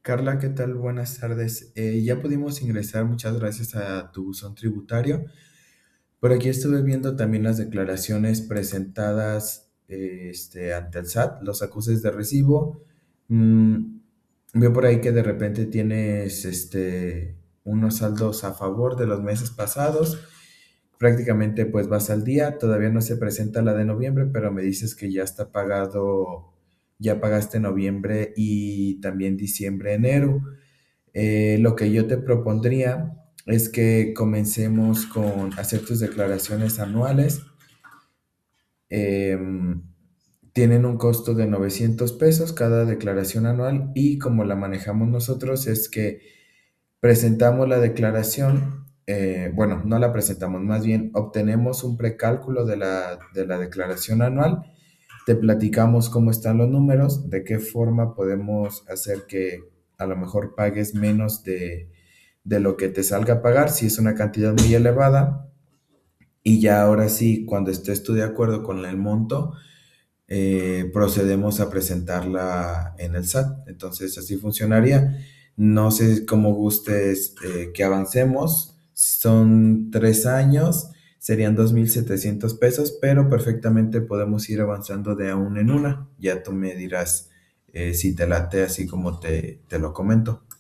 Carla, ¿qué tal? Buenas tardes. Ya pudimos ingresar, muchas gracias a tu buzón tributario. Por aquí estuve viendo también las declaraciones presentadas ante el SAT, los acuses de recibo. Mm, Veo por ahí que de repente tienes unos saldos a favor de los meses pasados. Prácticamente pues vas al día, todavía no se presenta la de noviembre, pero me dices que ya está pagado, ya pagaste noviembre y también diciembre, enero. Lo que yo te propondría es que comencemos con hacer tus declaraciones anuales. Em, Tienen un costo de 900 pesos cada declaración anual y como la manejamos nosotros es que presentamos la declaración, bueno, no la presentamos, más bien obtenemos un precálculo de la declaración anual, te platicamos cómo están los números, de qué forma podemos hacer que a lo mejor pagues menos de lo que te salga a pagar, si es una cantidad muy elevada, y ya ahora sí, cuando estés tú de acuerdo con el monto, procedemos a presentarla en el SAT. Entonces, así funcionaría. No sé cómo gustes que avancemos. Son 3 años, serían 2,700 pesos, pero perfectamente podemos ir avanzando de a una en una. Ya tú me dirás si te late así como te lo comento.